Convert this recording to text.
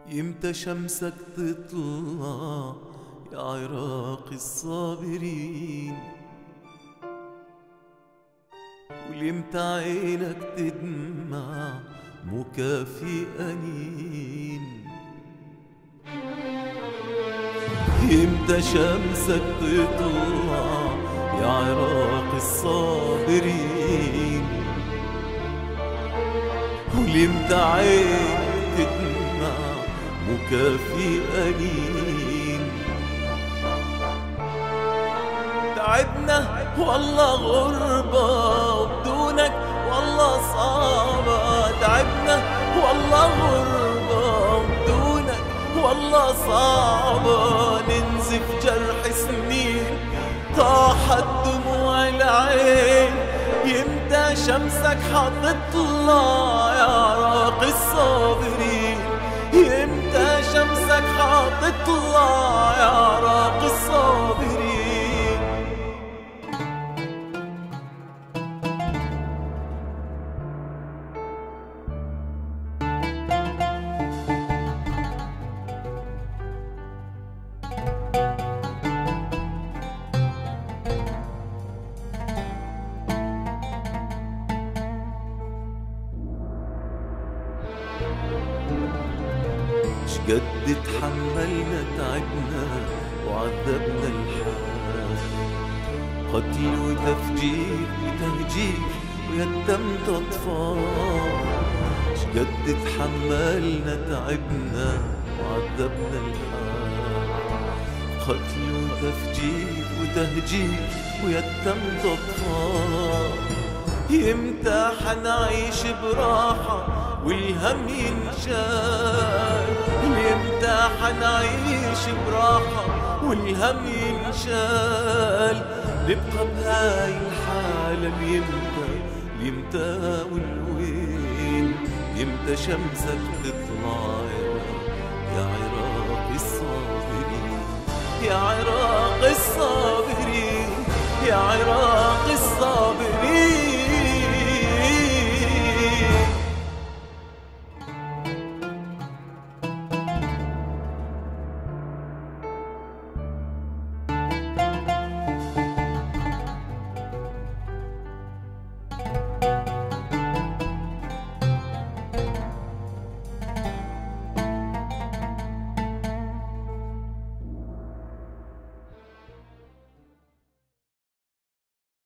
يمتى شمسك تطلع يا عراق الصابرين، وليمتى عينك تدمع مكافي أنين. يمتى شمسك تطلع يا عراق الصابرين، وليمتى عينك تدمع مكافي أنين. تعبنا والله غربة وبدونك والله صعبة، تعبنا والله غربة وبدونك والله صعبة. ننزف جرح سنين طاحت دموع العين، يمتى شمسك حتطلع يا عراق الصابرين، يمتى شمسك حتطلع يا عراق الصابرين. شقد تحملنا تعبنا وعذبنا الحال، قتل وتفجير وتهجير ويتمت أطفال. شقد تحملنا تعبنا وعذبنا الحال، قتل وتفجير وتهجير ويتمت أطفال. يمتى حنعيش براحة والهم ينشال، يمتى حنعيش براحة والهم ينشال. نبقى بهاي الحالة يمتى والوين، يمتى شمسك تطلع يا عراق الصابرين، يا عراق الصابرين، يا عراق